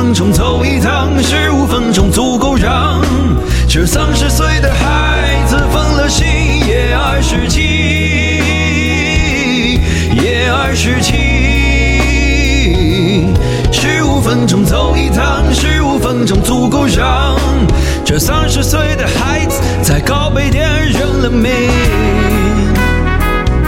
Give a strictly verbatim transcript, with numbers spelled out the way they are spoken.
分钟走一趟，十五分钟足够让这三十岁的孩子分了心，也二十七，也二十七。十五分钟走一趟，十五分钟足够让这三十岁的孩子在高碑店认了命。